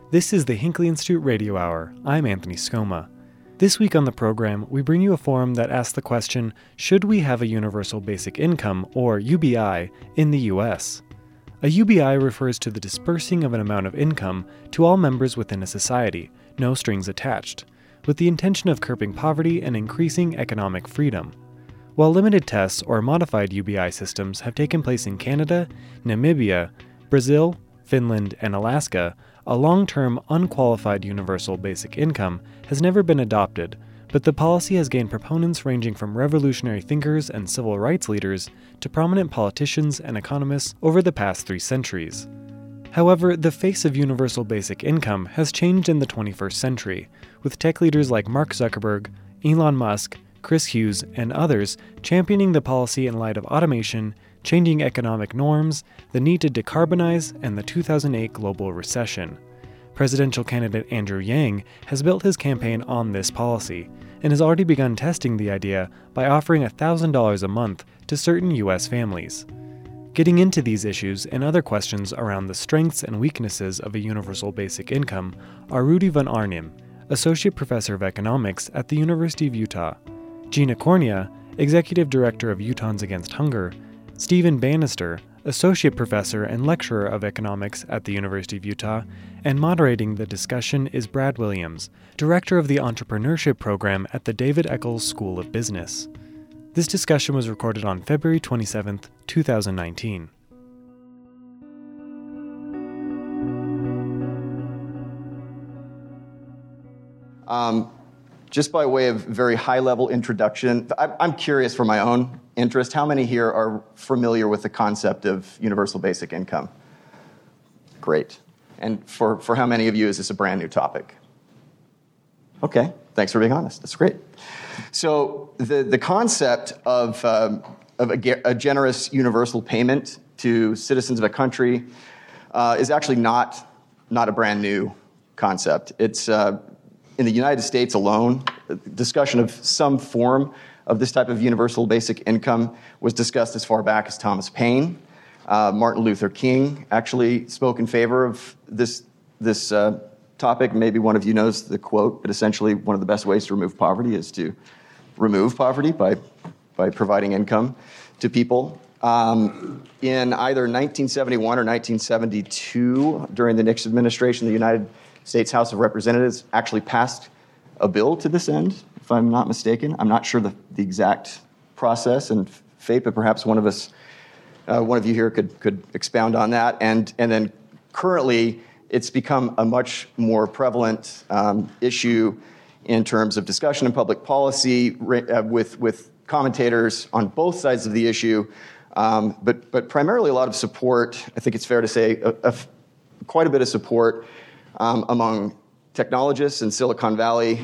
This is the Hinckley Institute Radio Hour. I'm Anthony Scoma. This week on the program, we bring you a forum that asks the question, should we have a universal basic income, or UBI, in the U.S.? A UBI refers to the dispersing of an amount of income to all members within a society, no strings attached, with the intention of curbing poverty and increasing economic freedom. While limited tests or modified UBI systems have taken place in Canada, Namibia, Brazil, Finland, and Alaska, a long-term unqualified universal basic income has never been adopted, but the policy has gained proponents ranging from revolutionary thinkers and civil rights leaders to prominent politicians and economists over the past 3 centuries. However, the face of universal basic income has changed in the 21st century, with tech leaders like Mark Zuckerberg, Elon Musk, Chris Hughes, and others championing the policy in light of automation, changing economic norms, the need to decarbonize, and the 2008 global recession. Presidential candidate Andrew Yang has built his campaign on this policy, and has already begun testing the idea by offering $1,000 a month to certain U.S. families. Getting into these issues and other questions around the strengths and weaknesses of a universal basic income are Rudy Van Arnim, Associate Professor of Economics at the University of Utah, Gina Cornea, Executive Director of Utahns Against Hunger, Stephen Bannister, Associate Professor and Lecturer of Economics at the University of Utah, and moderating the discussion is Brad Williams, Director of the Entrepreneurship Program at the David Eccles School of Business. This discussion was recorded on February 27, 2019. Just by way of very high-level introduction, I'm curious for my own interest, how many here are familiar with the concept of universal basic income? Great. And for how many of you is this a brand new topic? Okay, thanks for being honest. That's great. So the concept of a generous universal payment to citizens of a country is actually not a brand new concept. It's in the United States alone, discussion of some form of this type of universal basic income was discussed as far back as Thomas Paine. Martin Luther King actually spoke in favor of this topic. Maybe one of you knows the quote, but essentially one of the best ways to remove poverty is to remove poverty by providing income to people. In either 1971 or 1972, during the Nixon administration, the United States House of Representatives actually passed a bill to this end, if I'm not mistaken. I'm not sure the exact process and fate, but perhaps one of you here could expound on that. And then currently, it's become a much more prevalent issue in terms of discussion in public policy with commentators on both sides of the issue, but primarily a lot of support. I think it's fair to say quite a bit of support among technologists in Silicon Valley,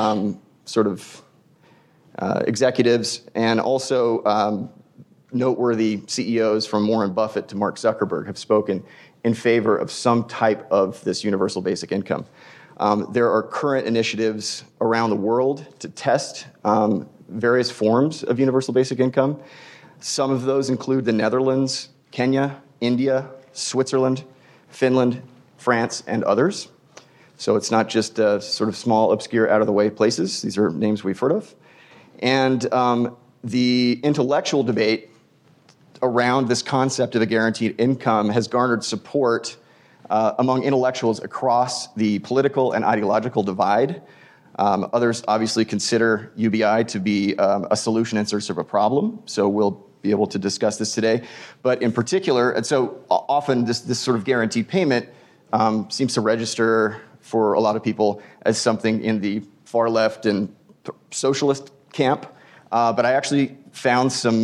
executives, and also noteworthy CEOs from Warren Buffett to Mark Zuckerberg have spoken in favor of some type of this universal basic income. There are current initiatives around the world to test various forms of universal basic income. Some of those include the Netherlands, Kenya, India, Switzerland, Finland, France, and others. So it's not just sort of small, obscure, out-of-the-way places. These are names we've heard of. And the intellectual debate around this concept of a guaranteed income has garnered support among intellectuals across the political and ideological divide. Others obviously consider UBI to be a solution in search of a problem, so we'll be able to discuss this today. But in particular, and so often this sort of guaranteed payment seems to register for a lot of people as something in the far left and socialist camp. But I actually found some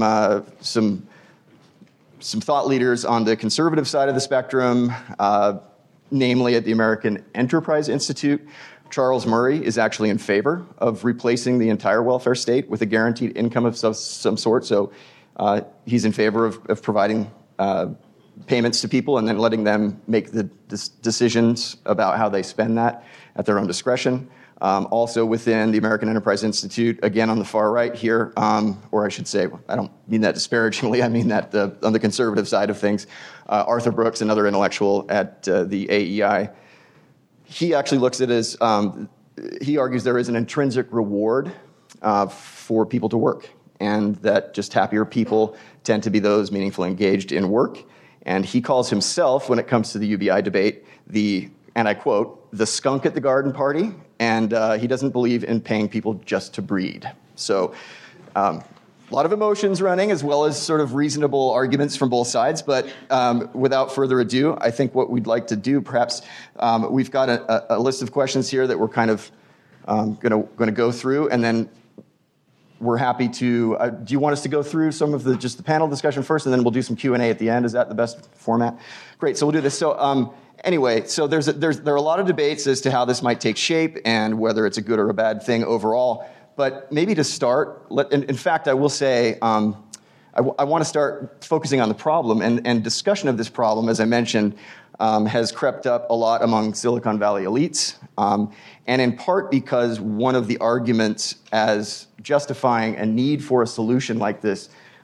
thought leaders on the conservative side of the spectrum, namely at the American Enterprise Institute. Charles Murray is actually in favor of replacing the entire welfare state with a guaranteed income of some sort. So he's in favor of providing payments to people and then letting them make the decisions about how they spend that at their own discretion. Also within the American Enterprise Institute, again on the far right here, or I should say, I don't mean that disparagingly, I mean that on the conservative side of things, Arthur Brooks, another intellectual at the AEI. he actually looks at it as, he argues there is an intrinsic reward for people to work, and that just happier people tend to be those meaningfully engaged in work. And he calls himself, when it comes to the UBI debate, and I quote, the skunk at the garden party, and he doesn't believe in paying people just to breed. So a lot of emotions running, as well as sort of reasonable arguments from both sides. But without further ado, I think what we'd like to do, perhaps, we've got a list of questions here that we're kind of going to go through, and then we're happy to. Do you want us to go through some of just the panel discussion first, and then we'll do some Q&A at the end? Is that the best format? Great. So we'll do this. So anyway, so there are a lot of debates as to how this might take shape and whether it's a good or a bad thing overall. But maybe to start, in fact, I will say I want to start focusing on the problem, and discussion of this problem, as I mentioned, has crept up a lot among Silicon Valley elites, and in part because one of the arguments as justifying a need for a solution like this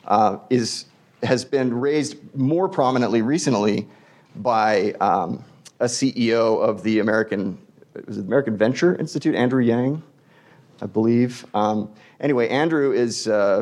has been raised more prominently recently by a CEO of the American Venture Institute, Andrew Yang, I believe. Anyway, Andrew is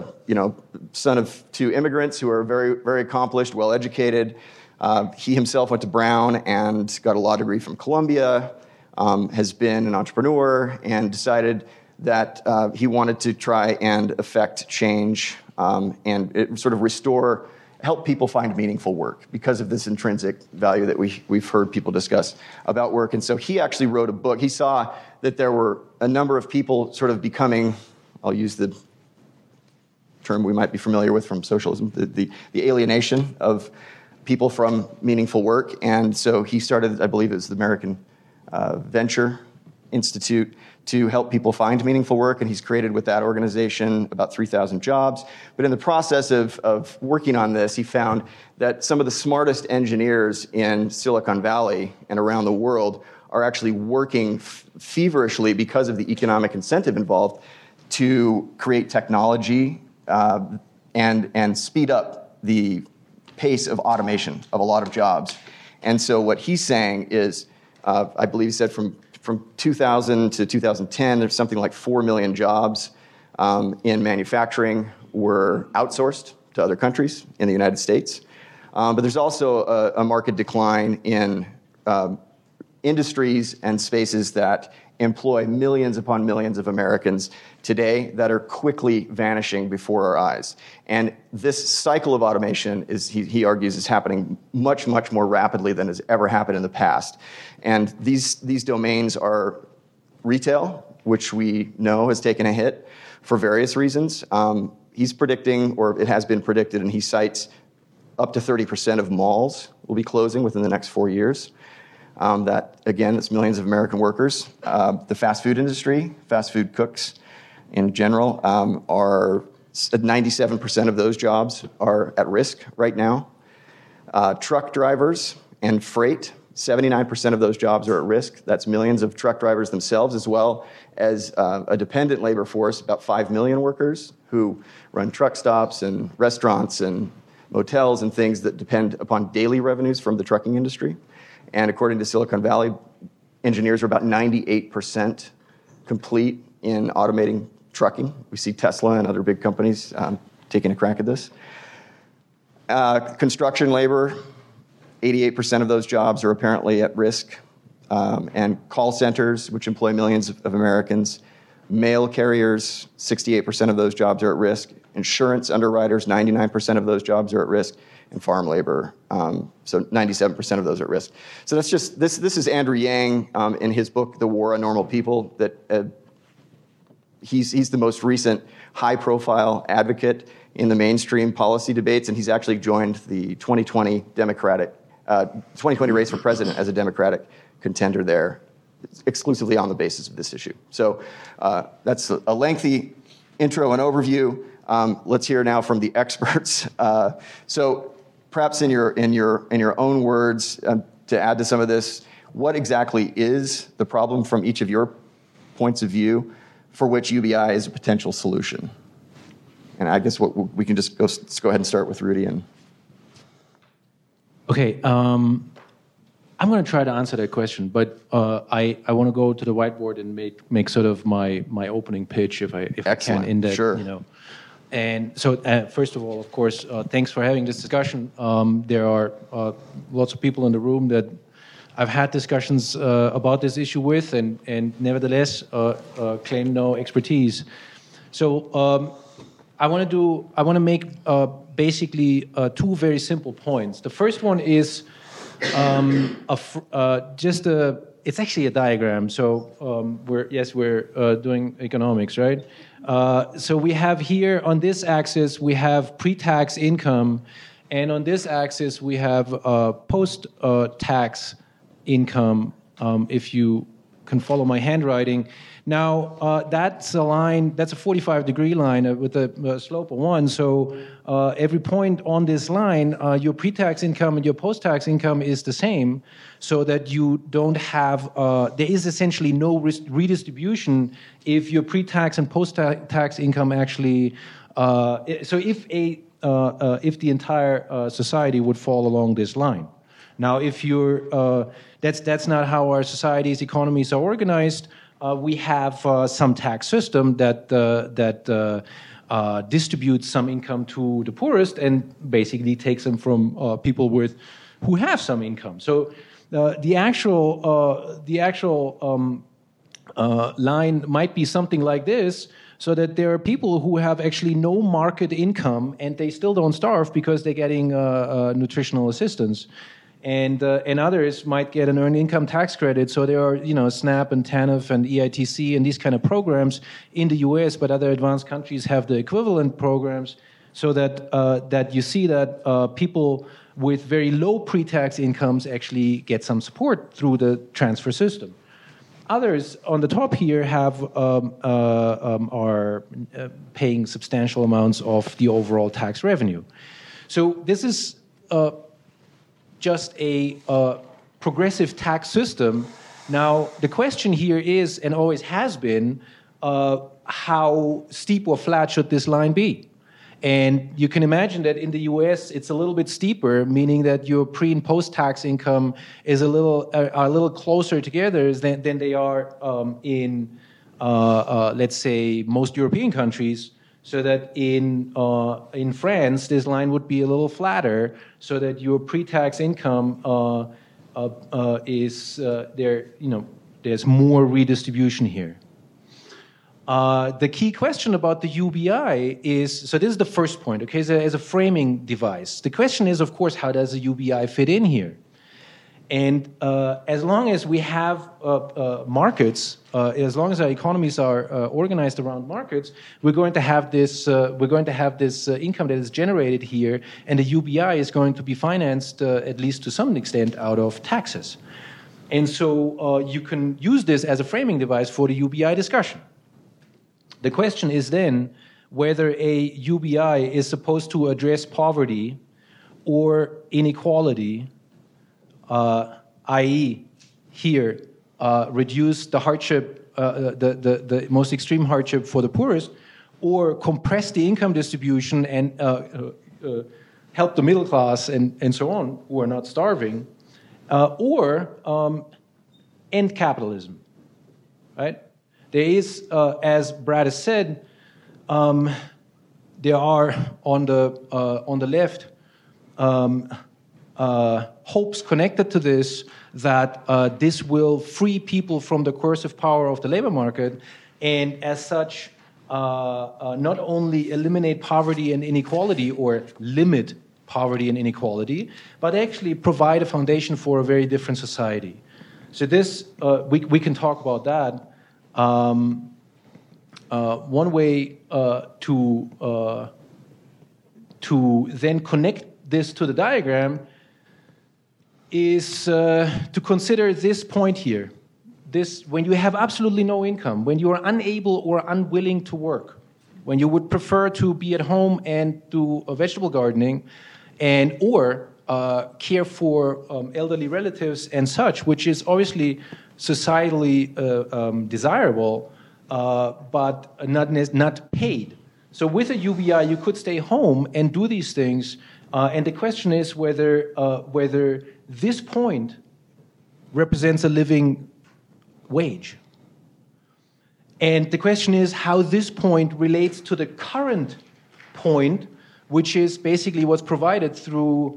son of two immigrants who are very, very accomplished, well-educated. He himself went to Brown and got a law degree from Columbia, has been an entrepreneur, and decided that he wanted to try and affect change and sort of help people find meaningful work because of this intrinsic value that we've heard people discuss about work. And so he actually wrote a book. He saw that there were a number of people sort of becoming, I'll use the term we might be familiar with from socialism, the alienation of people from meaningful work. And so he started, I believe it was the American Venture Institute, to help people find meaningful work, and he's created with that organization about 3,000 jobs. But in the process of working on this, he found that some of the smartest engineers in Silicon Valley and around the world are actually working feverishly because of the economic incentive involved to create technology and speed up the pace of automation of a lot of jobs. And so what he's saying is, I believe he said from 2000 to 2010, there's something like 4 million jobs in manufacturing were outsourced to other countries in the United States. But there's also a market decline in industries and spaces that employ millions upon millions of Americans today that are quickly vanishing before our eyes. And this cycle of automation he argues, is happening much, much more rapidly than has ever happened in the past. And these domains are retail, which we know has taken a hit for various reasons. He's predicting, or it has been predicted, and he cites up to 30% of malls will be closing within the next 4 years. That, again, it's millions of American workers. The fast food industry, fast food cooks in general, are 97% of those jobs are at risk right now. Truck drivers and freight, 79% of those jobs are at risk. That's millions of truck drivers themselves, as well as a dependent labor force, about 5 million workers who run truck stops and restaurants and motels and things that depend upon daily revenues from the trucking industry. And according to Silicon Valley, engineers are about 98% complete in automating trucking. We see Tesla and other big companies taking a crack at this. Construction labor, 88% of those jobs are apparently at risk. And call centers, which employ millions of Americans. Mail carriers, 68% of those jobs are at risk. Insurance underwriters, 99% of those jobs are at risk. And farm labor, so 97% of those are at risk. So that's just, this is Andrew Yang in his book, The War on Normal People, that he's the most recent high-profile advocate in the mainstream policy debates, and he's actually joined the 2020 race for president as a Democratic contender there, exclusively on the basis of this issue. So that's a lengthy intro and overview. Let's hear now from the experts. So perhaps in your own words, to add to some of this, what exactly is the problem from each of your points of view for which UBI is a potential solution? And I guess we can just let's go ahead and start with Rudy. Okay, I I'm going to try to answer that question, but I want to go to the whiteboard and make sort of my opening pitch if I can in that. Sure. And so, first of all, of course, thanks for having this discussion. There are lots of people in the room that I've had discussions about this issue with, and nevertheless claim no expertise. So I want to make basically two very simple points. The first one is it's actually a diagram. So we're doing economics, right? So we have here on this axis we have pre-tax income, and on this axis we have post-tax income. If you can follow my handwriting. Now, that's a line, that's a 45-degree line with a slope of 1. So every point on this line, your pre-tax income and your post-tax income is the same, so that you don't have, there is essentially no redistribution if your pre-tax and post-tax income actually, so if the entire society would fall along this line. Now, if you're, that's not how our societies, economies are organized. We have some tax system that distributes some income to the poorest and basically takes them from people who have some income. So the actual line might be something like this, so that there are people who have actually no market income and they still don't starve because they're getting nutritional assistance. And others might get an earned income tax credit. So there are, SNAP and TANF and EITC and these kind of programs in the U.S., but other advanced countries have the equivalent programs, so that you see that people with very low pre-tax incomes actually get some support through the transfer system. Others on the top here are paying substantial amounts of the overall tax revenue. So this is just a progressive tax system. Now, the question here is, and always has been, how steep or flat should this line be? And you can imagine that in the US, it's a little bit steeper, meaning that your pre- and post-tax income is a little closer together than they are in, let's say, most European countries. So that in France, this line would be a little flatter, so that your pre-tax income is there. There's more redistribution here. The key question about the UBI is, so this is the first point, okay, as a framing device. The question is, of course, how does the UBI fit in here? And as long as we have markets, as long as our economies are organized around markets, we're going to have this. Income that is generated here, and the UBI is going to be financed, at least to some extent, out of taxes. And so you can use this as a framing device for the UBI discussion. The question is then whether a UBI is supposed to address poverty or inequality. I.e., here, reduce the hardship, the most extreme hardship for the poorest, or compress the income distribution and help the middle class and so on, who are not starving, or end capitalism, right? There is, as Brad has said, there are on the left hopes connected to this, that this will free people from the coercive power of the labor market, and as such, not only eliminate poverty and inequality or limit poverty and inequality, but actually provide a foundation for a very different society. So this, we can talk about that. One way to then connect this to the diagram is to consider this point here. This, when you have absolutely no income, when you are unable or unwilling to work, when you would prefer to be at home and do vegetable gardening, and or care for elderly relatives and such, which is obviously societally desirable, but not paid. So with a UBI, you could stay home and do these things. And the question is whether this point represents a living wage. And the question is how this point relates to the current point, which is basically what's provided through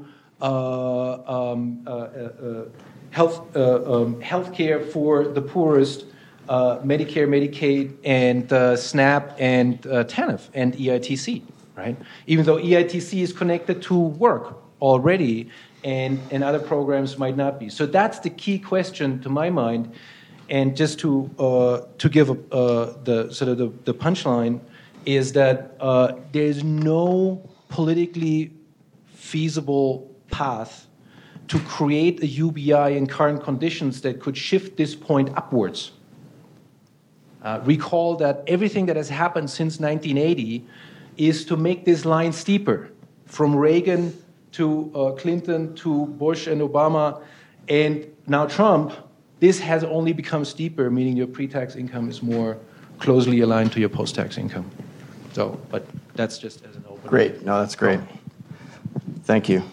healthcare for the poorest, Medicare, Medicaid, and SNAP, and TANF, and EITC, right? Even though EITC is connected to work already, and other programs might not be. So that's the key question to my mind. And just to give the punchline is that there is no politically feasible path to create a UBI in current conditions that could shift this point upwards. Recall that everything that has happened since 1980 is to make this line steeper, from Reagan to Clinton to Bush and Obama, and now Trump. This has only become steeper, meaning your pre-tax income is more closely aligned to your post-tax income. So, but that's just as an open. Great. No, that's great. Thank you.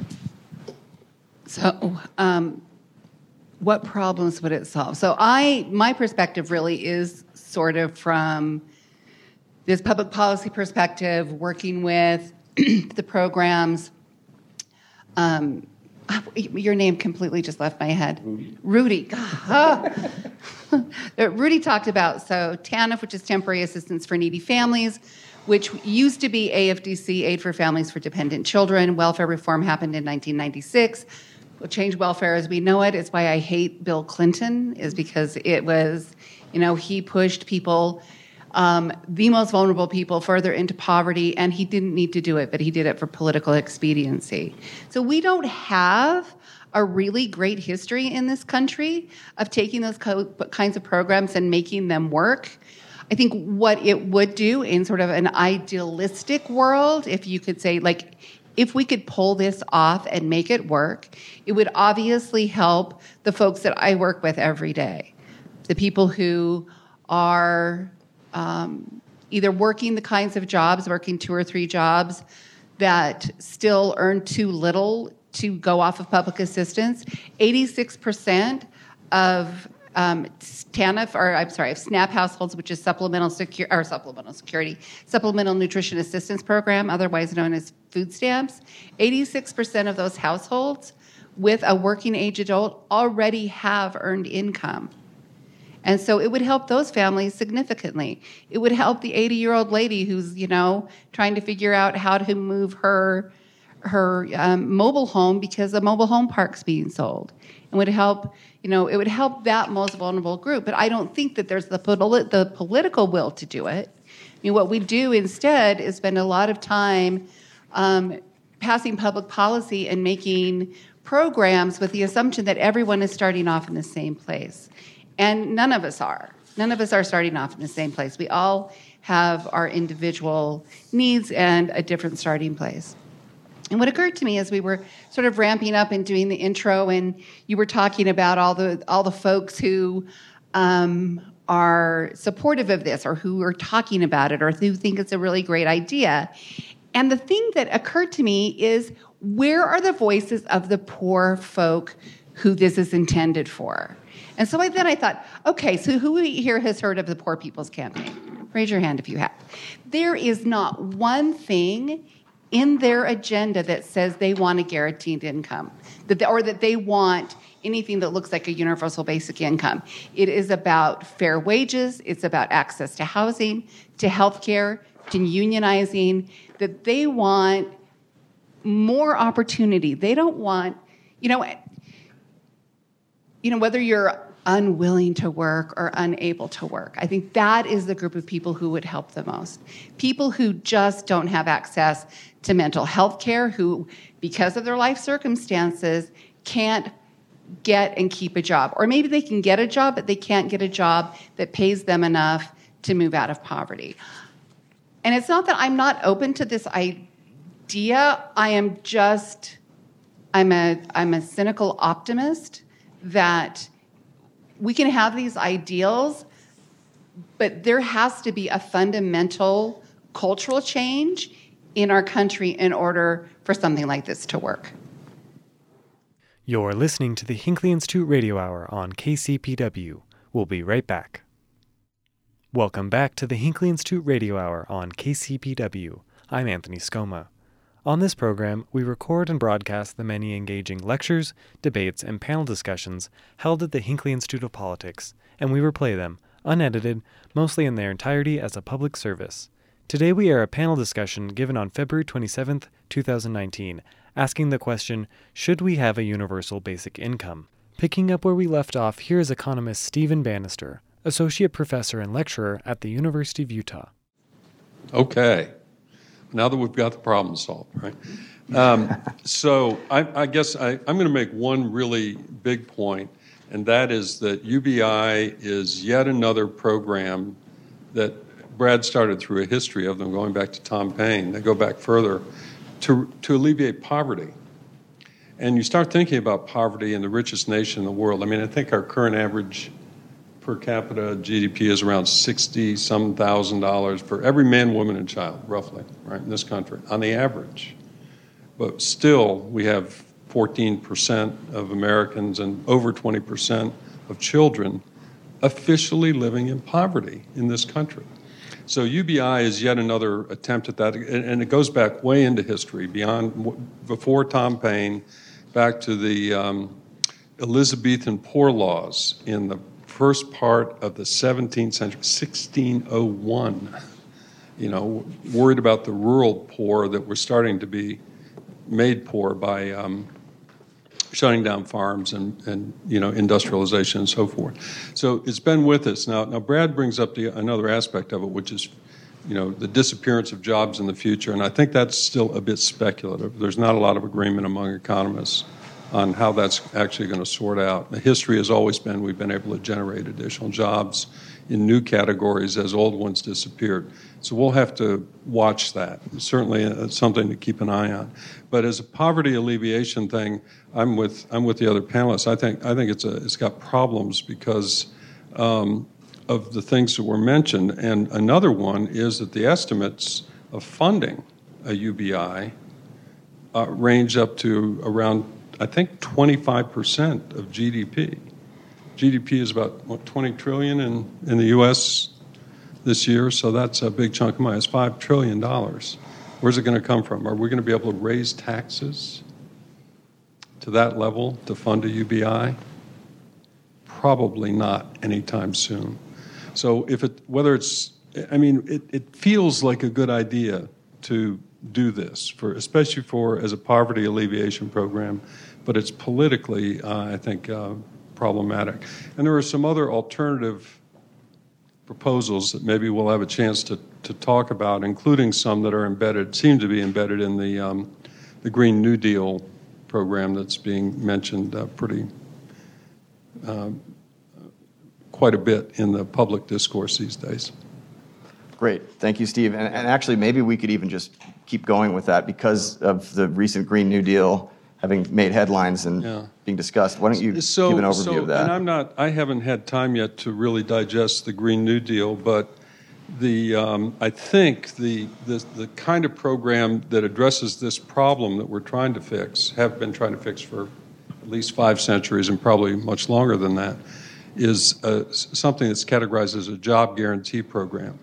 So, what problems would it solve? So, my perspective really is sort of from this public policy perspective, working with the programs. Your name completely just left my head. Rudy. Rudy talked about, so TANF, which is Temporary Assistance for Needy Families, which used to be AFDC, Aid for Families for Dependent Children. Welfare reform happened in 1996. We'll change welfare as we know it. It's why I hate Bill Clinton, is because it was, he pushed people, the most vulnerable people, further into poverty, and he didn't need to do it, but he did it for political expediency. So we don't have a really great history in this country of taking those kinds of programs and making them work. I think what it would do in sort of an idealistic world, if you could say, if we could pull this off and make it work, it would obviously help the folks that I work with every day, the people who are either working the kinds of jobs, working 2 or 3 jobs that still earn too little to go off of public assistance. 86% of TANF, of SNAP households, which is Supplemental Nutrition Assistance Program, otherwise known as food stamps. 86% of those households with a working age adult already have earned income. And so it would help those families significantly. It would help the 80-year-old lady who's, trying to figure out how to move her mobile home because a mobile home park's being sold. It would help, it would help that most vulnerable group. But I don't think that there's the political will to do it. I mean, what we do instead is spend a lot of time passing public policy and making programs with the assumption that everyone is starting off in the same place. And none of us are. None of us are starting off in the same place. We all have our individual needs and a different starting place. And what occurred to me as we were sort of ramping up and doing the intro, and you were talking about all the folks who are supportive of this, or who are talking about it, or who think it's a really great idea. And the thing that occurred to me is, where are the voices of the poor folk who this is intended for? And so then I thought, okay, so who here has heard of the Poor People's Campaign? Raise your hand if you have. There is not one thing in their agenda that says they want a guaranteed income, or that they want anything that looks like a universal basic income. It is about fair wages. It's about access to housing, to healthcare, to unionizing, that they want more opportunity. They don't want, whether you're unwilling to work or unable to work. I think that is the group of people who would help the most. People who just don't have access to mental health care, who, because of their life circumstances, can't get and keep a job. Or maybe they can get a job, but they can't get a job that pays them enough to move out of poverty. And it's not that I'm not open to this idea. I'm a cynical optimist that we can have these ideals, but there has to be a fundamental cultural change in our country in order for something like this to work. You're listening to the Hinckley Institute Radio Hour on KCPW. We'll be right back. Welcome back to the Hinckley Institute Radio Hour on KCPW. I'm Anthony Scoma. On this program, we record and broadcast the many engaging lectures, debates, and panel discussions held at the Hinckley Institute of Politics, and we replay them, unedited, mostly in their entirety as a public service. Today we air a panel discussion given on February 27th, 2019, asking the question, should we have a universal basic income? Picking up where we left off, here is economist Stephen Bannister, associate professor and lecturer at the University of Utah. Okay, now that we've got the problem solved, right? So I guess I'm going to make one really big point, and that is that UBI is yet another program that Brad started through a history of them going back to Tom Paine. They go back further to alleviate poverty. And you start thinking about poverty in the richest nation in the world. I mean, I think our current average per capita GDP is around $60-some thousand for every man, woman, and child, roughly, right, in this country, on the average. But still, we have 14% of Americans and over 20% of children officially living in poverty in this country. So UBI is yet another attempt at that, and it goes back way into history, before Tom Paine, back to the Elizabethan Poor Laws in the first part of the 17th century, 1601. You know, worried about the rural poor that were starting to be made poor by shutting down farms and industrialization and so forth. So it's been with us. Now Brad brings up another aspect of it, which is, the disappearance of jobs in the future, and I think that's still a bit speculative. There's not a lot of agreement among economists on how that's actually going to sort out. The history has always been we've been able to generate additional jobs in new categories as old ones disappeared. So we'll have to watch that. It's certainly something to keep an eye on. But as a poverty alleviation thing, I'm with the other panelists. I think it's got problems because of the things that were mentioned. And another one is that the estimates of funding a UBI range up to around, I think, 25% of GDP. GDP is about, 20 trillion in the U.S. this year, so that's a big chunk of money. It's $5 trillion. Where's it going to come from? Are we going to be able to raise taxes to that level to fund a UBI? Probably not anytime soon. So it feels like a good idea to do this, especially as a poverty alleviation program, but it's politically, I think, problematic. And there are some other alternative proposals that maybe we'll have a chance to talk about, including some that seem to be embedded in the Green New Deal program that's being mentioned quite a bit in the public discourse these days. Great. Thank you, Steve. And actually, maybe we could even just keep going with that because of the recent Green New Deal having made headlines and being discussed. Why don't you give an overview of that? And I haven't had time yet to really digest the Green New Deal, but I think the kind of program that addresses this problem that we're trying to fix, have been trying to fix for at least 5 centuries and probably much longer than that, is something that's categorized as a job guarantee program.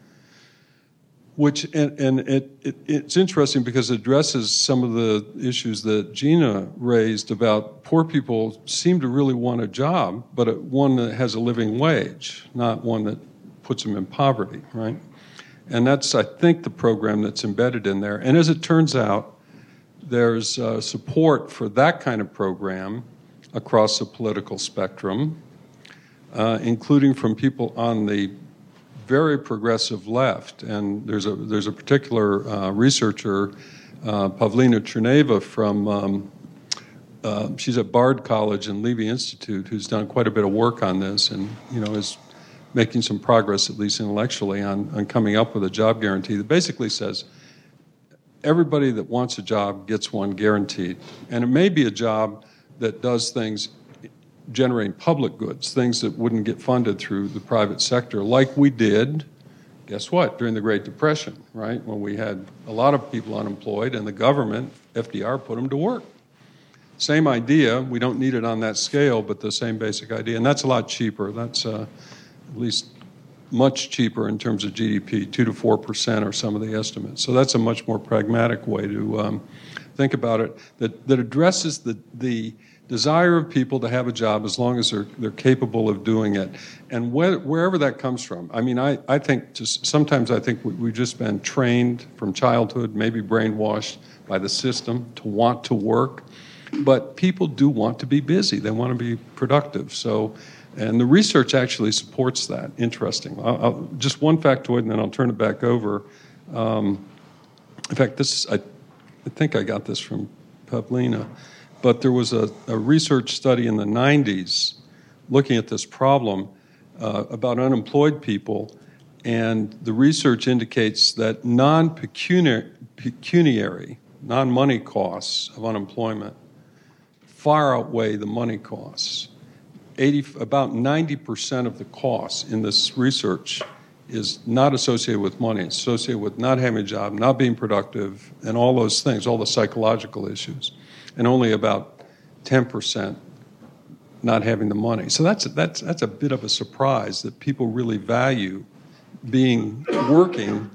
It's interesting because it addresses some of the issues that Gina raised about poor people seem to really want a job, but one that has a living wage, not one that puts them in poverty, right? And that's, I think, the program that's embedded in there. And as it turns out, there's support for that kind of program across the political spectrum, including from people on the very progressive left, and there's a particular researcher, Pavlina Cherneva from she's at Bard College and Levy Institute, who's done quite a bit of work on this, and is making some progress, at least intellectually, on coming up with a job guarantee that basically says everybody that wants a job gets one guaranteed, and it may be a job that does things generating public goods, things that wouldn't get funded through the private sector, like we did, guess what, during the Great Depression, right? When we had a lot of people unemployed and the government, FDR, put them to work. Same idea. We don't need it on that scale, but the same basic idea. And that's a lot cheaper. That's at least much cheaper in terms of GDP, 2 to 4% are some of the estimates. So that's a much more pragmatic way to think about it, that addresses the desire of people to have a job as long as they're capable of doing it. And wherever that comes from. I mean, I think sometimes I think we've just been trained from childhood, maybe brainwashed by the system to want to work. But people do want to be busy. They want to be productive. So, and the research actually supports that. Interesting. Just one factoid, and then I'll turn it back over. In fact, I think I got this from Pavlina. But there was a research study in the 90s looking at this problem about unemployed people, and the research indicates that non-pecuniary, non-money costs of unemployment far outweigh the money costs. About 90% of the costs in this research is not associated with money. It's associated with not having a job, not being productive, and all those things, all the psychological issues. And only about 10% not having the money. So that's a bit of a surprise that people really value working.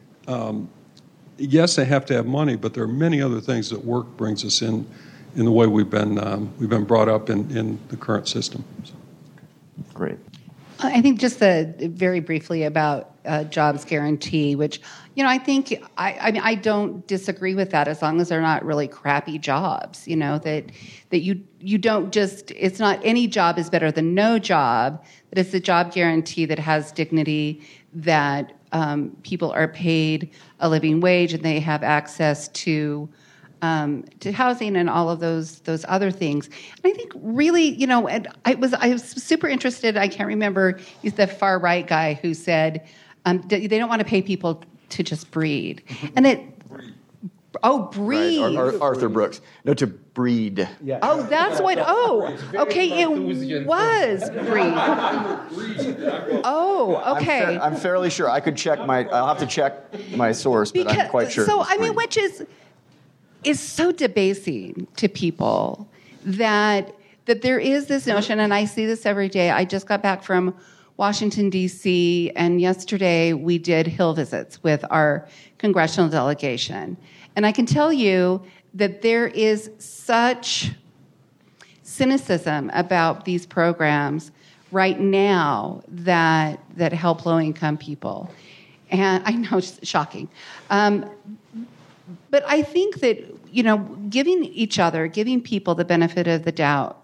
Yes, they have to have money, but there are many other things that work brings us in the way we've been brought up in the current system. Great. I think just very briefly about jobs guarantee, which, I think I don't disagree with that as long as they're not really crappy jobs. That you don't just, it's not any job is better than no job. That it's a job guarantee that has dignity, that people are paid a living wage and they have access to housing and all of those other things. And I think really, and I was super interested. I can't remember. He's the far right guy who said they don't want to pay people to just breed. And breed. Right. Arthur Brooks. No, to breed. Yeah. Oh, that's what. Oh, okay. It was breed. Oh, okay. I'm fairly sure. I could check I'll have to check my source, but I'm quite sure. So, which is so debasing to people that there is this notion, and I see this every day. I just got back from Washington, D.C., and yesterday we did Hill visits with our congressional delegation. And I can tell you that there is such cynicism about these programs right now that help low-income people. And I know it's shocking. But I think that, giving people the benefit of the doubt,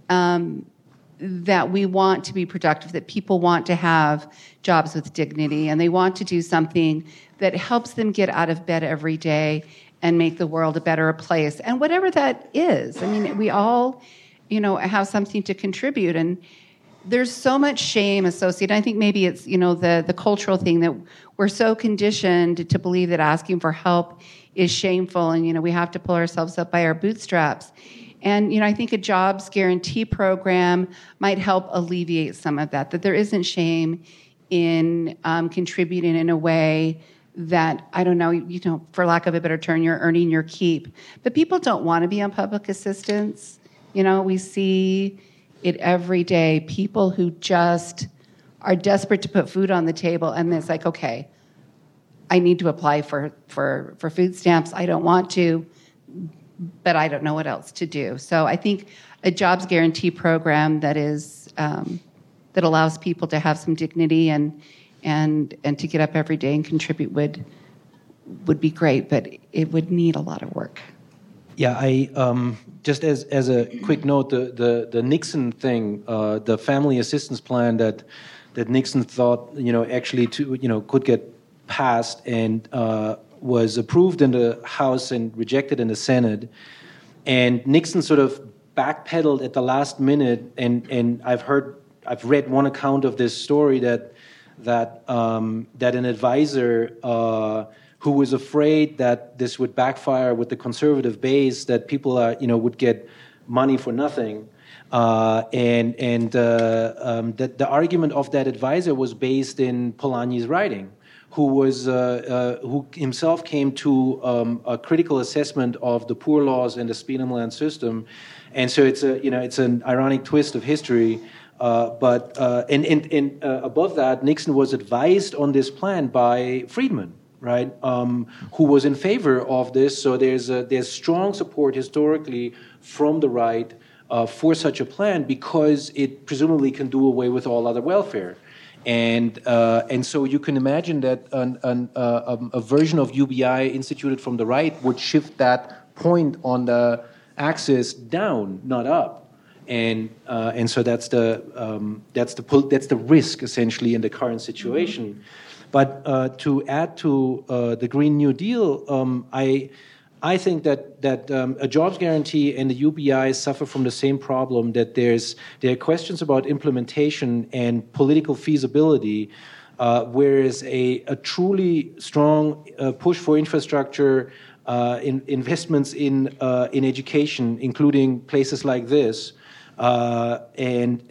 that we want to be productive, that people want to have jobs with dignity, and they want to do something that helps them get out of bed every day and make the world a better place. And whatever that is, we all, have something to contribute. And there's so much shame associated. I think maybe it's, the cultural thing that we're so conditioned to believe that asking for help is shameful, and we have to pull ourselves up by our bootstraps. And I think a jobs guarantee program might help alleviate some of that. That there isn't shame in contributing in a way that, I don't know, for lack of a better term, you're earning your keep. But people don't want to be on public assistance. We see it every day. People who just are desperate to put food on the table, and it's like, okay, I need to apply for food stamps. I don't want to, but I don't know what else to do. So I think a jobs guarantee program that is that allows people to have some dignity and to get up every day and contribute would be great, but it would need a lot of work. Yeah, I just as a quick note, the Nixon thing, the family assistance plan that Nixon thought actually could get passed and was approved in the House and rejected in the Senate, and Nixon sort of backpedaled at the last minute. And I've read one account of this story that an advisor who was afraid that this would backfire with the conservative base, that people would get money for nothing. The argument of that advisor was based in Polanyi's writing, who himself came to a critical assessment of the poor laws and the Spiegelman system, and so it's an ironic twist of history. But above that, Nixon was advised on this plan by Friedman, right? Who was in favor of this. So there's strong support historically from the right for such a plan because it presumably can do away with all other welfare. And so you can imagine that a version of UBI instituted from the right would shift that point on the axis down, not up. And so that's the risk essentially in the current situation. But to add to the Green New Deal, I think that a jobs guarantee and the UBI suffer from the same problem, that there are questions about implementation and political feasibility, whereas a truly strong push for infrastructure, investments in education, including places like this, and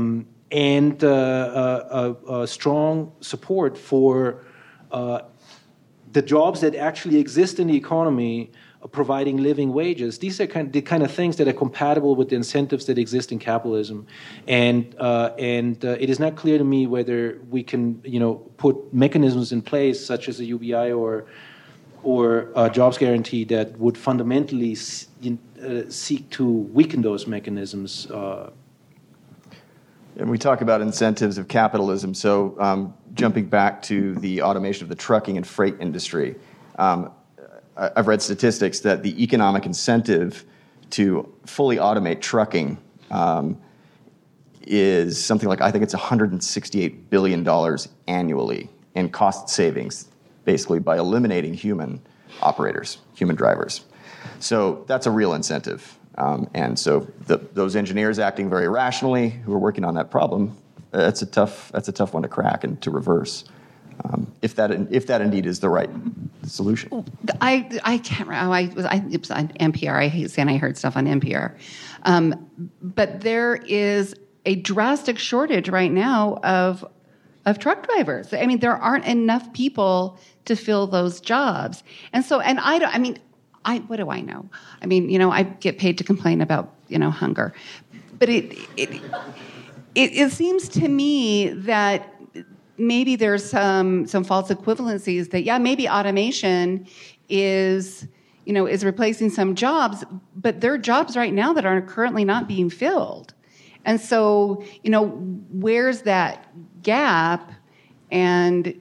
strong support for the jobs that actually exist in the economy, providing living wages. These are the kind of things that are compatible with the incentives that exist in capitalism, and it is not clear to me whether we can, put mechanisms in place such as a UBI or a jobs guarantee that would fundamentally seek to weaken those mechanisms. And we talk about incentives of capitalism. So jumping back to the automation of the trucking and freight industry, I've read statistics that the economic incentive to fully automate trucking is something like, I think it's $168 billion annually in cost savings, basically by eliminating human operators, human drivers. So that's a real incentive. And so those engineers acting very rationally who are working on that problem, that's a tough one to crack and to reverse, if that indeed is the right solution. I can't remember. It was on NPR. I hate saying I heard stuff on NPR, but there is a drastic shortage right now of truck drivers. I mean, there aren't enough people to fill those jobs, and what do I know? I mean, I get paid to complain about, hunger. But it seems to me that maybe there's some false equivalencies that, maybe automation is replacing some jobs, but there are jobs right now that are currently not being filled. And so, where's that gap? And,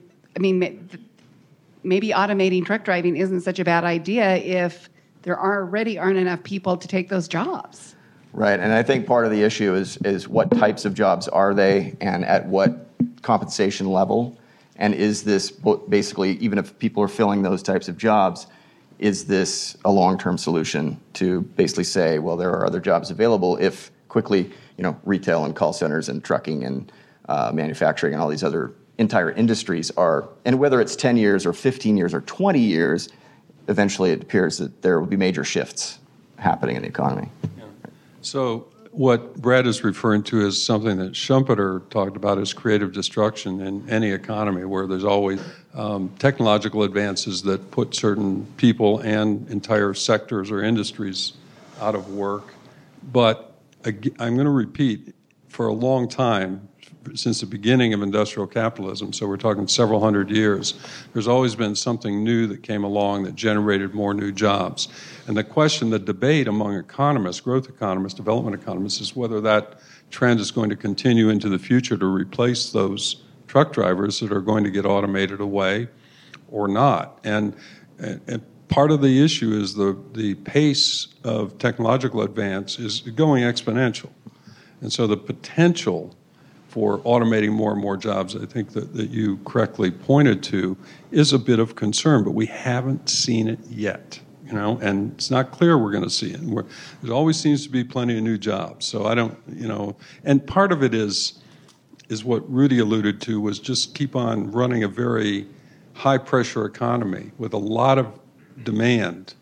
maybe automating truck driving isn't such a bad idea if there already aren't enough people to take those jobs. Right, and I think part of the issue is what types of jobs are they, and at what compensation level, and is this basically, even if people are filling those types of jobs, is this a long-term solution to basically say, well, there are other jobs available if quickly, retail and call centers and trucking and manufacturing and all these other entire industries are, and whether it's 10 years or 15 years or 20 years, eventually it appears that there will be major shifts happening in the economy. Yeah. So what Brad is referring to is something that Schumpeter talked about as creative destruction in any economy, where there's always technological advances that put certain people and entire sectors or industries out of work. But I'm going to repeat, for a long time, since the beginning of industrial capitalism, so we're talking several hundred years, there's always been something new that came along that generated more new jobs. And the debate among economists, growth economists, development economists, is whether that trend is going to continue into the future to replace those truck drivers that are going to get automated away or not. And part of the issue is the pace of technological advance is going exponential. And so the potential for automating more and more jobs, I think that you correctly pointed to, is a bit of concern, but we haven't seen it yet, and it's not clear we're going to see it. There always seems to be plenty of new jobs, so I don't, and part of it is what Rudy alluded to, was just keep on running a very high-pressure economy with a lot of demand,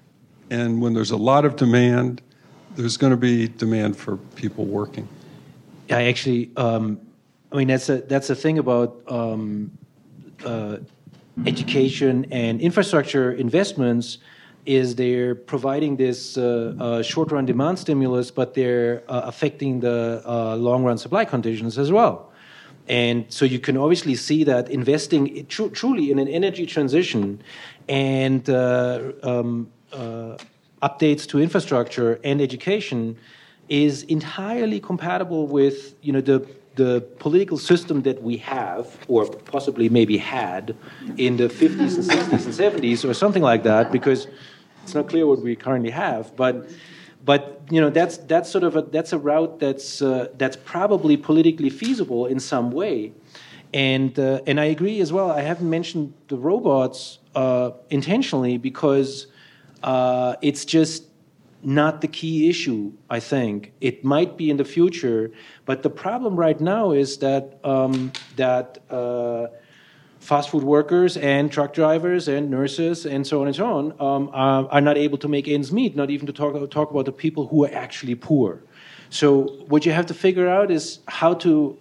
and when there's a lot of demand, there's going to be demand for people working. I actually, that's the thing about education and infrastructure investments is they're providing this short-run demand stimulus, but they're affecting the long-run supply conditions as well. And so you can obviously see that investing truly in an energy transition and updates to infrastructure and education is entirely compatible with, you know, the political system that we have, or possibly maybe had, in the 50s and 60s and 70s, or something like that, because it's not clear what we currently have. But you know, that's sort of a route that's probably politically feasible in some way. And I agree as well. I haven't mentioned the robots intentionally because it's just not the key issue, I think. It might be in the future, but the problem right now is that fast food workers and truck drivers and nurses and so on and so on are not able to make ends meet, not even to talk about the people who are actually poor. So what you have to figure out is how to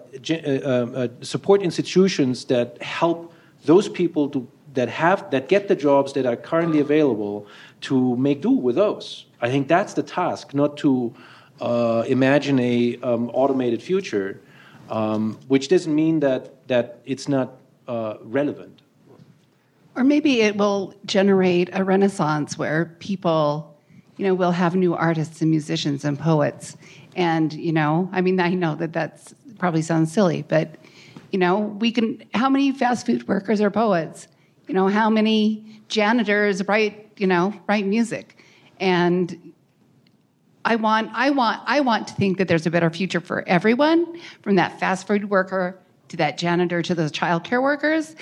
support institutions that help those people that get the jobs that are currently available to make do with those. I think that's the task, not to imagine a automated future, which doesn't mean that it's not relevant. Or maybe it will generate a renaissance where people, you know, will have new artists and musicians and poets. And, you know, I mean, I know that's probably sounds silly, but, you know, how many fast food workers are poets? You know, how many janitors write music? And I want to think that there's a better future for everyone, from that fast food worker to that janitor to those childcare workers.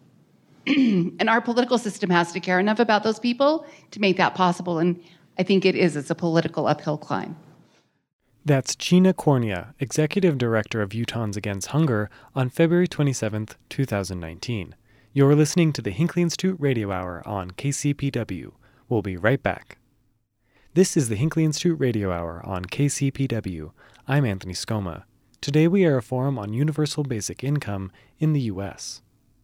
And our political system has to care enough about those people to make that possible. And I think it's a political uphill climb. That's Gina Cornea, Executive Director of Utahns Against Hunger, on February 27th, 2019. You're listening to the Hinckley Institute Radio Hour on KCPW. We'll be right back. This is the Hinckley Institute Radio Hour on KCPW. I'm Anthony Scoma. Today we are a forum on universal basic income in the U.S.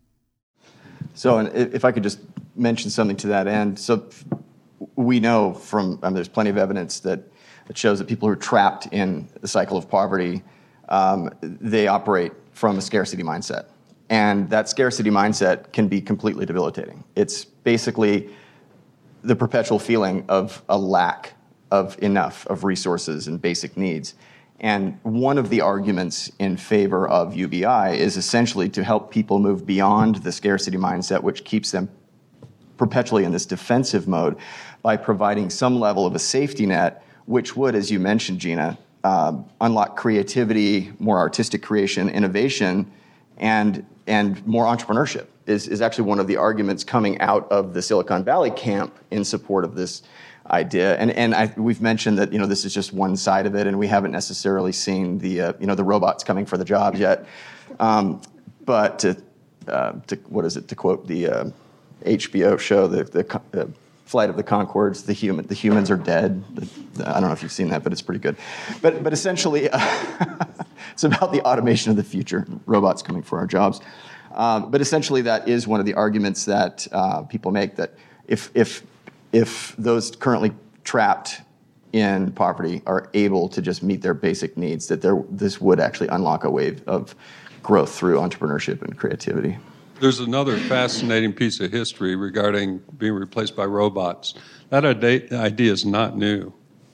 So, and if I could just mention something to that end. So we know from, there's plenty of evidence that shows that people who are trapped in the cycle of poverty, they operate from a scarcity mindset. And that scarcity mindset can be completely debilitating. It's basically the perpetual feeling of a lack of enough of resources and basic needs. And one of the arguments in favor of UBI is essentially to help people move beyond the scarcity mindset, which keeps them perpetually in this defensive mode, by providing some level of a safety net, which would, as you mentioned, Gina, unlock creativity, more artistic creation, innovation, and more entrepreneurship is actually one of the arguments coming out of the Silicon Valley camp in support of this idea. And we've mentioned that, you know, this is just one side of it, and we haven't necessarily seen the the robots coming for the jobs yet. But to quote the HBO show, the Flight of the Conchords, the humans are dead. I don't know if you've seen that, but it's pretty good. But essentially, it's about the automation of the future, robots coming for our jobs. But essentially, that is one of the arguments that people make, that if those currently trapped in poverty are able to just meet their basic needs, that this would actually unlock a wave of growth through entrepreneurship and creativity. There's another fascinating piece of history regarding being replaced by robots. That idea is not new.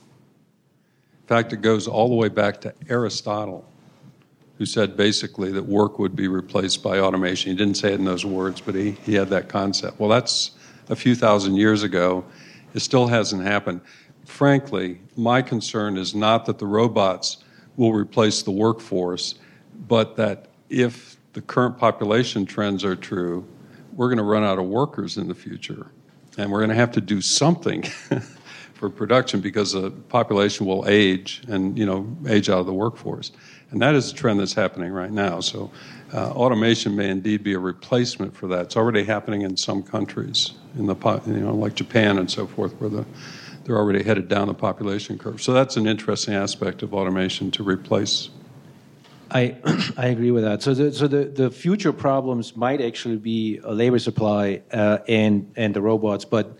In fact, it goes all the way back to Aristotle, who said basically that work would be replaced by automation. He didn't say it in those words, but he had that concept. Well, that's a few thousand years ago. It still hasn't happened. Frankly, my concern is not that the robots will replace the workforce, but that if the current population trends are true, we're going to run out of workers in the future. And we're going to have to do something for production, because the population will age and, age out of the workforce. And that is a trend that's happening right now. So automation may indeed be a replacement for that. It's already happening in some countries, like Japan and so forth, where they're already headed down the population curve. So that's an interesting aspect of automation, to replace I agree with that. So the future problems might actually be a labor supply and the robots, but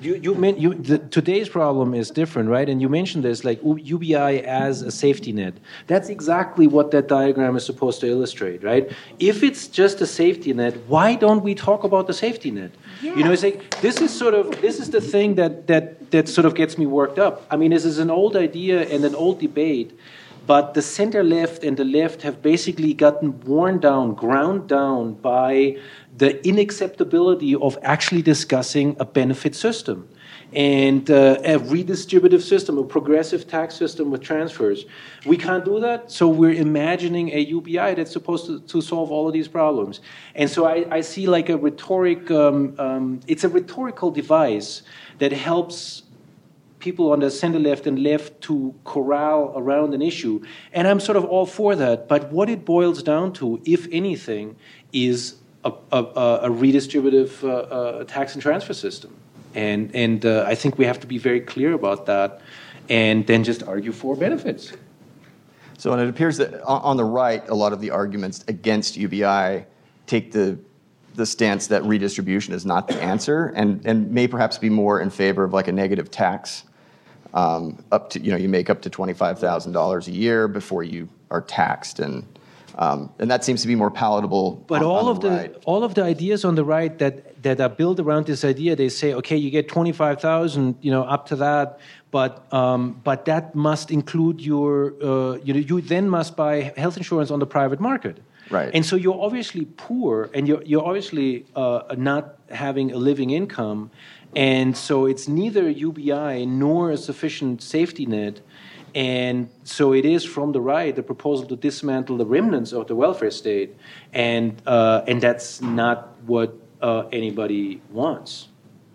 today's problem is different, right? And you mentioned this, like UBI as a safety net. That's exactly what that diagram is supposed to illustrate, right? If it's just a safety net, why don't we talk about the safety net? Yes. You know, it's like this is the thing that sort of gets me worked up. I mean, this is an old idea and an old debate. But the center left and the left have basically gotten worn down, ground down by the inacceptability of actually discussing a benefit system and a redistributive system, a progressive tax system with transfers. We can't do that, so we're imagining a UBI that's supposed to solve all of these problems. And so I see like a rhetoric, it's a rhetorical device that helps people on the center left and left to corral around an issue. And I'm sort of all for that. But what it boils down to, if anything, is a redistributive tax and transfer system. And I think we have to be very clear about that and then just argue for benefits. So and it appears that on the right, a lot of the arguments against UBI take the stance that redistribution is not the answer and may perhaps be more in favor of like a negative tax. Up to, you make up to $25,000 a year before you are taxed, and that seems to be more palatable. But all of the ideas on the right that are built around this idea, they say, okay, you get 25,000, up to that, but that must include your, you then must buy health insurance on the private market. Right. And so you're obviously poor, and you're obviously not having a living income. And so it's neither UBI nor a sufficient safety net. And so it is from the right the proposal to dismantle the remnants of the welfare state. And that's not what anybody wants.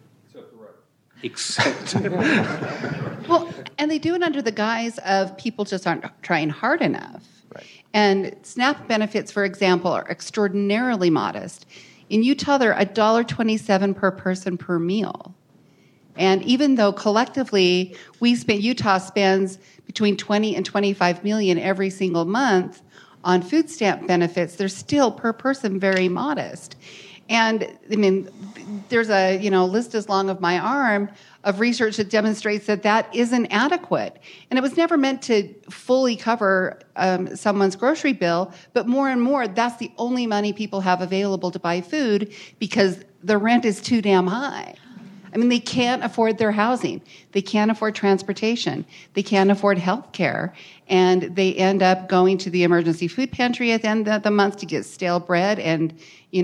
Except the right. Well, and they do it under the guise of people just aren't trying hard enough. Right. And SNAP benefits, for example, are extraordinarily modest. In Utah, they're $1.27 per person per meal. And even though collectively Utah spends between 20 and 25 million every single month on food stamp benefits, they're still per person very modest. And I mean, there's a list as long as my arm of research that demonstrates that isn't adequate. And it was never meant to fully cover someone's grocery bill, but more and more, that's the only money people have available to buy food because the rent is too damn high. I mean, they can't afford their housing. They can't afford transportation. They can't afford health care. And they end up going to the emergency food pantry at the end of the month to get stale bread and,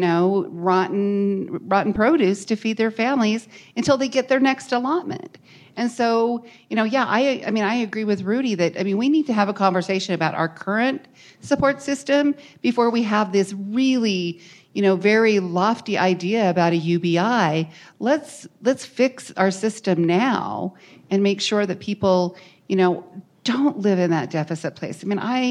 rotten produce to feed their families until they get their next allotment. And so, I agree with Rudy that, we need to have a conversation about our current support system before we have this really, very lofty idea about a UBI. Let's fix our system now and make sure that people, don't live in that deficit place.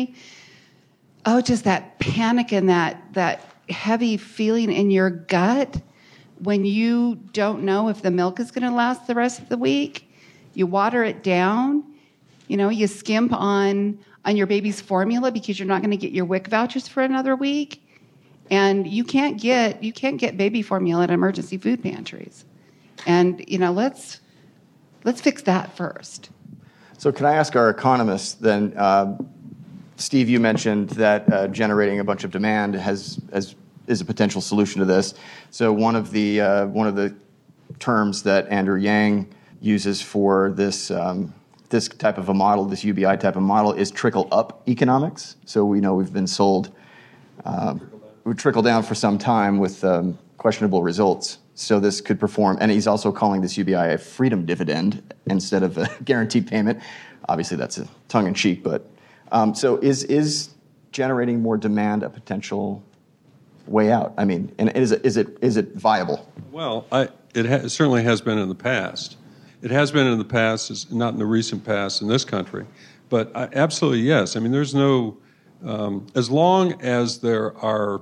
Just that panic and that heavy feeling in your gut when you don't know if the milk is going to last the rest of the week. You water it down, you skimp on your baby's formula because you're not going to get your WIC vouchers for another week. And you can't get baby formula at emergency food pantries. And, let's fix that first. So can I ask our economists then, Steve, you mentioned that generating a bunch of demand is a potential solution to this. So one of the terms that Andrew Yang uses for this type of a model, this UBI type of model, is trickle-up economics. So we know we've been sold, we trickle down for some time with questionable results. So this could perform, and he's also calling this UBI a freedom dividend instead of a guaranteed payment. Obviously, that's a tongue-in-cheek, but so is generating more demand a potential way out? I mean, and is it viable? Well, it certainly has been in the past. It has been in the past, not in the recent past in this country, but absolutely yes. I mean, there's no as long as there are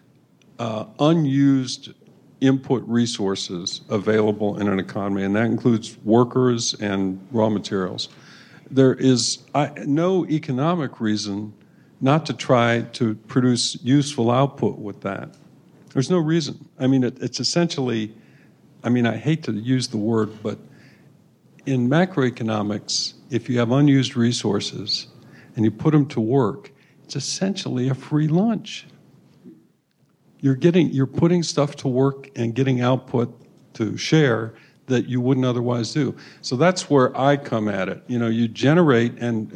unused input resources available in an economy, and that includes workers and raw materials. There is no economic reason not to try to produce useful output with that? There's no reason. I mean, it's essentially, I mean, I hate to use the word, but in macroeconomics, if you have unused resources and you put them to work, it's essentially a free lunch. You're putting stuff to work and getting output to share that you wouldn't otherwise do. So that's where I come at it. You know, you generate, and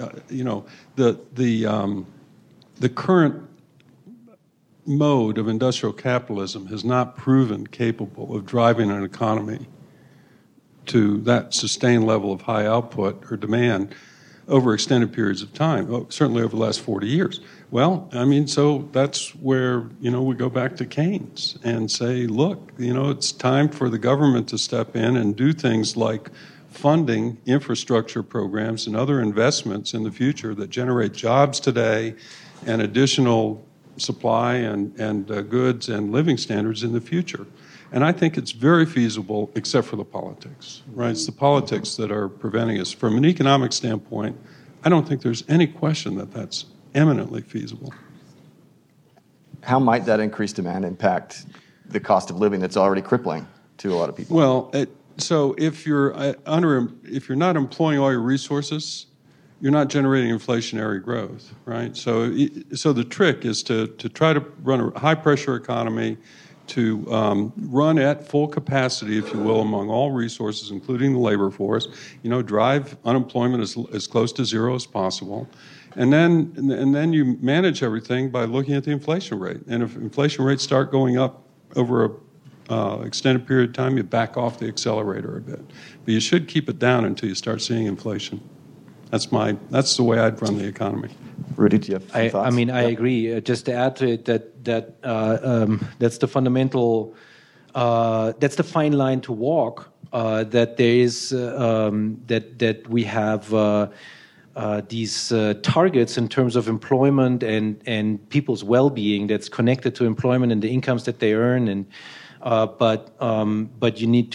the current mode of industrial capitalism has not proven capable of driving an economy to that sustained level of high output or demand over extended periods of time, certainly over the last 40 years. Well, I mean, so that's where, we go back to Keynes and say, look, it's time for the government to step in and do things like funding infrastructure programs and other investments in the future that generate jobs today and additional supply and goods and living standards in the future. And I think it's very feasible, except for the politics, right? It's the politics that are preventing us. From an economic standpoint, I don't think there's any question that that's eminently feasible. How might that increased demand impact the cost of living that's already crippling to a lot of people? Well, so if you're not employing all your resources, you're not generating inflationary growth, right? So the trick is to try to run a high-pressure economy, to run at full capacity, if you will, among all resources, including the labor force, drive unemployment as close to zero as possible. And then you manage everything by looking at the inflation rate. And if inflation rates start going up over a extended period of time, you back off the accelerator a bit. But you should keep it down until you start seeing inflation. That's the way I'd run the economy. Rudy, do you have some thoughts? I mean, I agree. Just to add to it, that's the fundamental, that's the fine line to walk. That there is that we have these targets in terms of employment and people's well-being that's connected to employment and the incomes that they earn, and but you need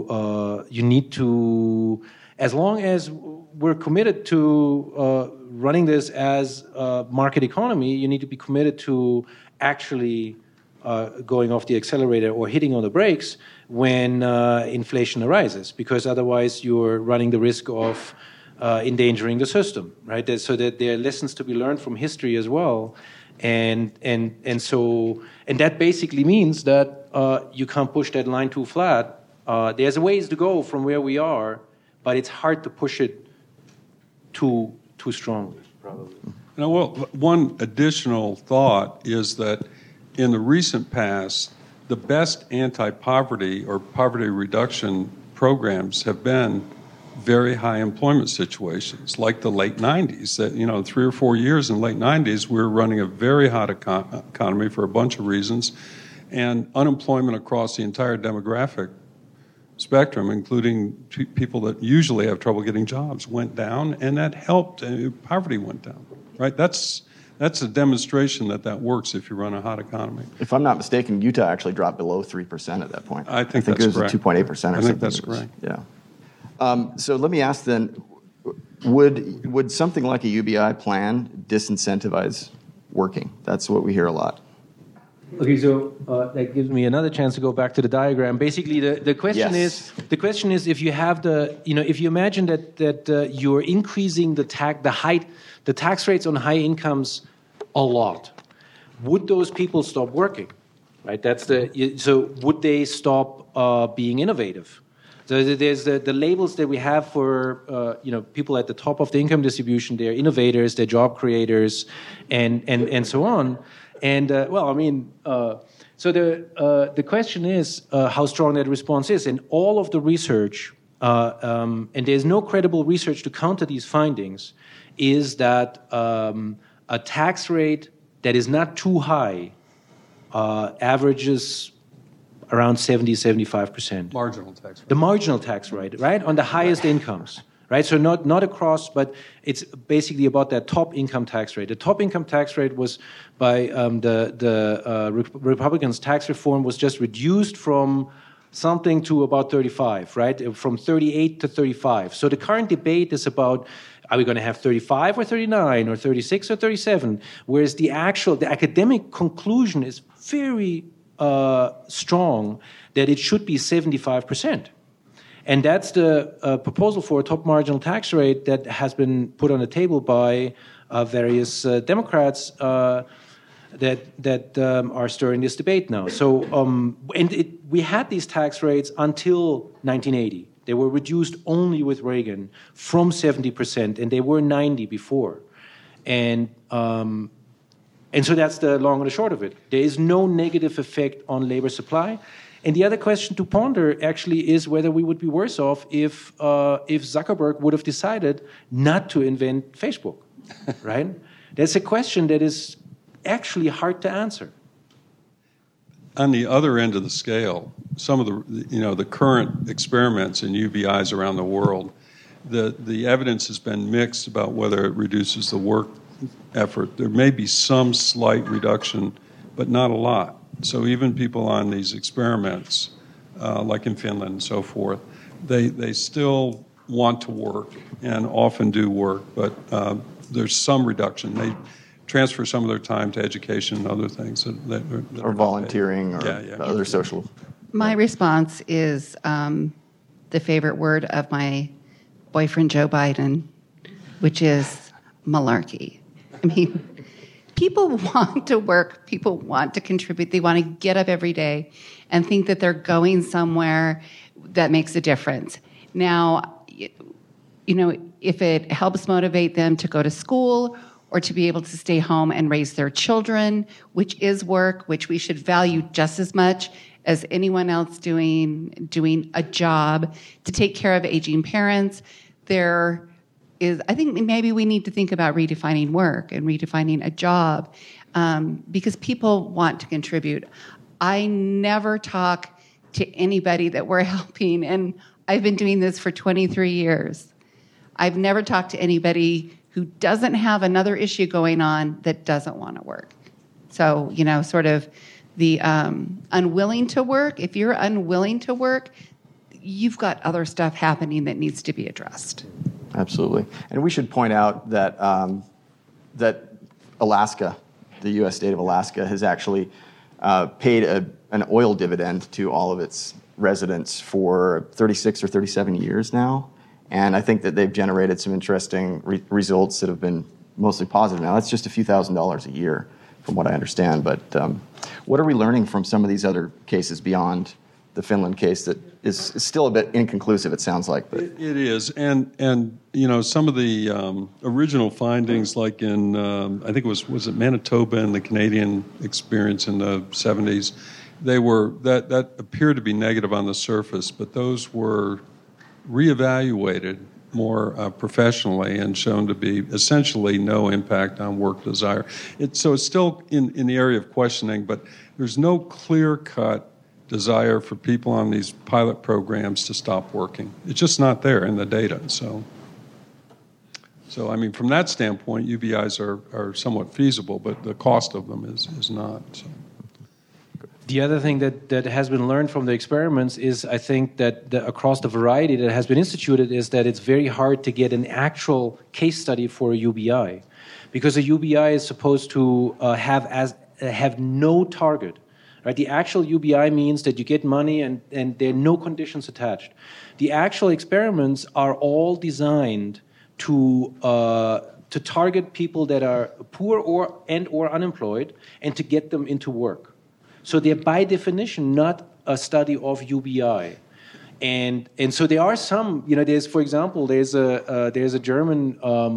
to as long as we're committed to running this as a market economy, you need to be committed to actually going off the accelerator or hitting on the brakes when inflation arises, because otherwise you're running the risk of endangering the system, right? So that there are lessons to be learned from history as well, and that basically means that you can't push that line too flat. There's a ways to go from where we are, but it's hard to push it too strongly, probably. Well, one additional thought is that in the recent past, the best anti-poverty or poverty reduction programs have been very high employment situations, like the late 90s. That 3 or 4 years in the late 90s, we were running a very hot economy for a bunch of reasons, and unemployment across the entire demographic spectrum, including people that usually have trouble getting jobs, went down, and that helped. Poverty went down, right? That's a demonstration that works if you run a hot economy. If I'm not mistaken, Utah actually dropped below 3% at that point. I think it was correct. 2.8% or something. I think that's correct. Yeah. So let me ask then, would something like a UBI plan disincentivize working? That's what we hear a lot. Okay, so that gives me another chance to go back to the diagram. Basically, the question Yes. is if you have if you imagine that you're increasing the tax rates on high incomes a lot, would those people stop working? Right. So would they stop being innovative? So there's the labels that we have for people at the top of the income distribution. They're innovators, they're job creators, and so on. And so the question is how strong that response is. And all of the research, and there's no credible research to counter these findings, is that a tax rate that is not too high averages around 70-75%. Marginal tax rate. The marginal tax rate, right, on the highest incomes. Right, so not across, but it's basically about that top income tax rate. The top income tax rate was by the Republicans' tax reform was just reduced from something to about 35, right, from 38 to 35. So the current debate is about Are we going to have 35 or 39 or 36 or 37? Whereas the academic conclusion is very strong that it should be 75%. And that's the proposal for a top marginal tax rate that has been put on the table by various Democrats that are stirring this debate now. So, we had these tax rates until 1980. They were reduced only with Reagan from 70%, and they were 90 before. And so that's the long and the short of it. There is no negative effect on labor supply. And the other question to ponder actually is whether we would be worse off if Zuckerberg would have decided not to invent Facebook, right? That's a question that is actually hard to answer. On the other end of the scale, some of the current experiments in UBIs around the world, the evidence has been mixed about whether it reduces the work effort. There may be some slight reduction, but not a lot. So even people on these experiments, like in Finland and so forth, they still want to work and often do work, but there's some reduction. They transfer some of their time to education and other things that or volunteering or other social. My response is the favorite word of my boyfriend Joe Biden, which is malarkey. I mean, people want to work, people want to contribute, they want to get up every day and think that they're going somewhere that makes a difference. Now, if it helps motivate them to go to school or to be able to stay home and raise their children, which is work, which we should value just as much as anyone else doing a job, to take care of aging parents, I think maybe we need to think about redefining work and redefining a job because people want to contribute. I never talk to anybody that we're helping, and I've been doing this for 23 years. I've never talked to anybody who doesn't have another issue going on that doesn't want to work. So, sort of the unwilling to work, if you're unwilling to work, you've got other stuff happening that needs to be addressed. Absolutely. And we should point out that that Alaska, the U.S. state of Alaska, has actually paid an oil dividend to all of its residents for 36 or 37 years now. And I think that they've generated some interesting results that have been mostly positive. Now, that's just a few $1,000s a year, from what I understand. But what are we learning from some of these other cases beyond the Finland case that is still a bit inconclusive, it sounds like? But. It is. And some of the original findings, like in, I think was it Manitoba and the Canadian experience in the 70s, that appeared to be negative on the surface, but those were reevaluated more professionally and shown to be essentially no impact on work desire. So it's still in the area of questioning, but there's no clear-cut desire for people on these pilot programs to stop working. It's just not there in the data. So I mean, from that standpoint, UBIs are somewhat feasible, but the cost of them is not. So. The other thing that has been learned from the experiments is, I think, that across the variety that has been instituted is that it's very hard to get an actual case study for a UBI, because a UBI is supposed to have no target. Right? The actual UBI means that you get money and there are no conditions attached. The actual experiments are all designed to target people that are poor or unemployed and to get them into work. So they're by definition not a study of UBI. And so there are some, there's, for example, there's a German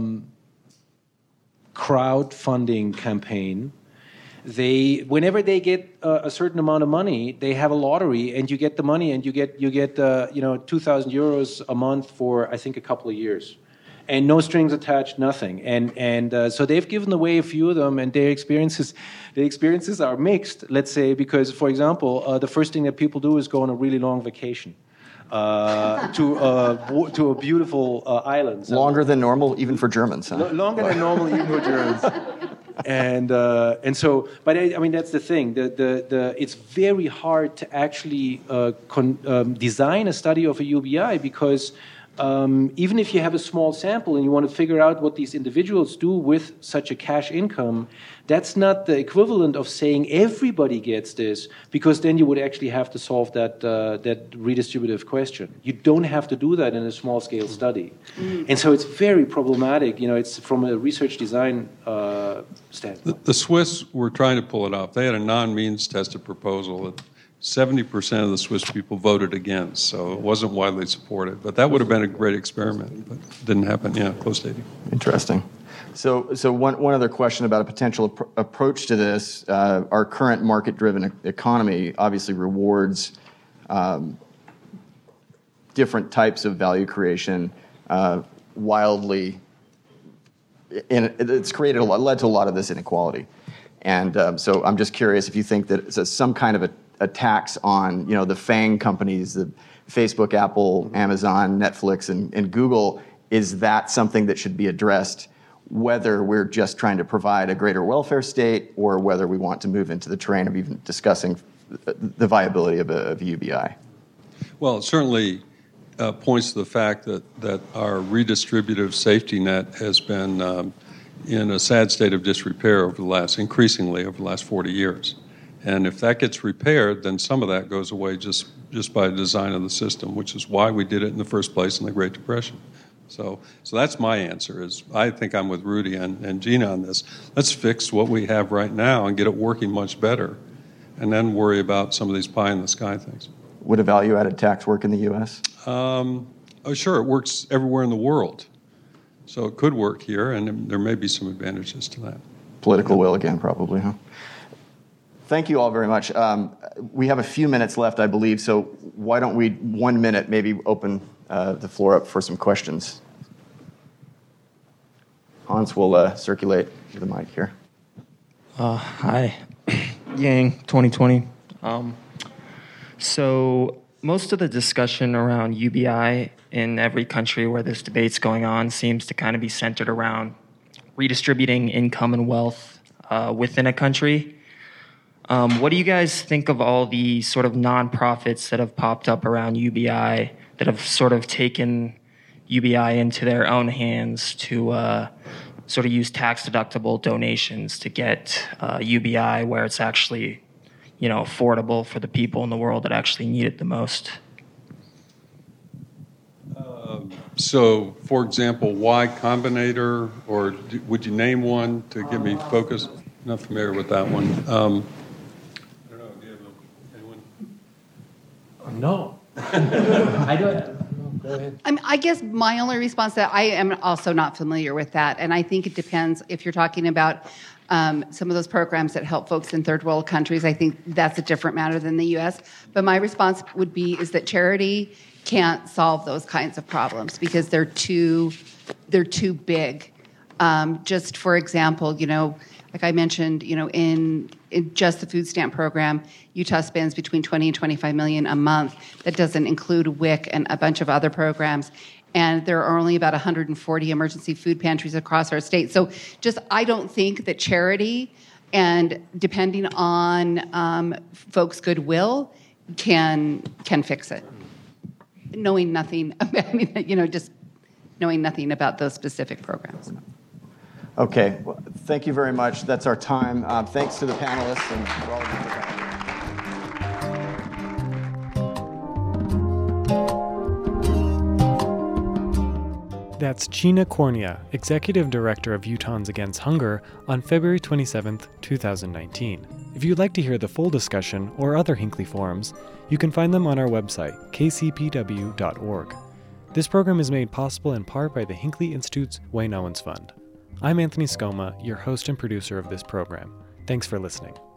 crowdfunding campaign. Whenever they get a certain amount of money, they have a lottery, and you get the money, and you get 2,000 euros a month for, I think, a couple of years, and no strings attached, nothing. And so they've given away a few of them, and their experiences are mixed. Let's say, because, for example, the first thing that people do is go on a really long vacation to a beautiful island. Longer than normal, even for Germans. Huh? Longer than normal, even for Germans. And so, but I mean, that's the thing. It's very hard to actually design a study of a UBI because even if you have a small sample and you want to figure out what these individuals do with such a cash income, that's not the equivalent of saying everybody gets this, because then you would actually have to solve that redistributive question. You don't have to do that in a small-scale study. And so it's very problematic. It's from a research design standpoint. The Swiss were trying to pull it off. They had a non-means tested proposal that 70% of the Swiss people voted against, so it wasn't widely supported. But that would have been a great experiment, but it didn't happen. Yeah, close to 80. Interesting. So one other question about a potential approach to this. Our current market-driven economy obviously rewards different types of value creation wildly, and it's led to a lot of this inequality. And so I'm just curious if you think that it's some kind of a tax on the FANG companies, the Facebook, Apple, Amazon, Netflix, and Google. Is that something that should be addressed, whether we're just trying to provide a greater welfare state or whether we want to move into the terrain of even discussing the viability of a UBI? Well, it certainly points to the fact that our redistributive safety net has been in a sad state of disrepair increasingly over the last 40 years. And if that gets repaired, then some of that goes away just by design of the system, which is why we did it in the first place in the Great Depression. So that's my answer. Is I think I'm with Rudy and Gina on this. Let's fix what we have right now and get it working much better, and then worry about some of these pie-in-the-sky things. Would a value-added tax work in the U.S.? Sure, it works everywhere in the world. So it could work here, and there may be some advantages to that. Political will again, probably, huh? Thank you all very much. We have a few minutes left, I believe, so why don't we, 1 minute, maybe open the floor up for some questions. Hans will circulate the mic here. Hi, Yang 2020. So most of the discussion around UBI in every country where this debate's going on seems to kind of be centered around redistributing income and wealth within a country. What do you guys think of all the sort of nonprofits that have popped up around UBI that have sort of taken UBI into their own hands to sort of use tax-deductible donations to get UBI where it's actually, affordable for the people in the world that actually need it the most? So, for example, Y Combinator, or would you name one to get me focused? I'm not familiar with that one. I don't know. Do you have anyone? No. I don't. Go ahead. I guess my only response to that, I am also not familiar with that. And I think it depends if you're talking about some of those programs that help folks in third world countries. I think that's a different matter than the U.S. But my response would be is that charity can't solve those kinds of problems because they're too big. Just for example, like I mentioned, in just the food stamp program, Utah spends between 20 and 25 million a month. That doesn't include WIC and a bunch of other programs. And there are only about 140 emergency food pantries across our state. So I don't think that charity and depending on folks' goodwill can fix it. Knowing nothing about, just knowing nothing about those specific programs. Okay, well, thank you very much. That's our time. Thanks to the panelists and for all of you for coming. That's Gina Cornea, Executive Director of Utahns Against Hunger, on February 27, 2019. If you'd like to hear the full discussion or other Hinckley forums, you can find them on our website, kcpw.org. This program is made possible in part by the Hinckley Institute's Wayne Owens Fund. I'm Anthony Scoma, your host and producer of this program. Thanks for listening.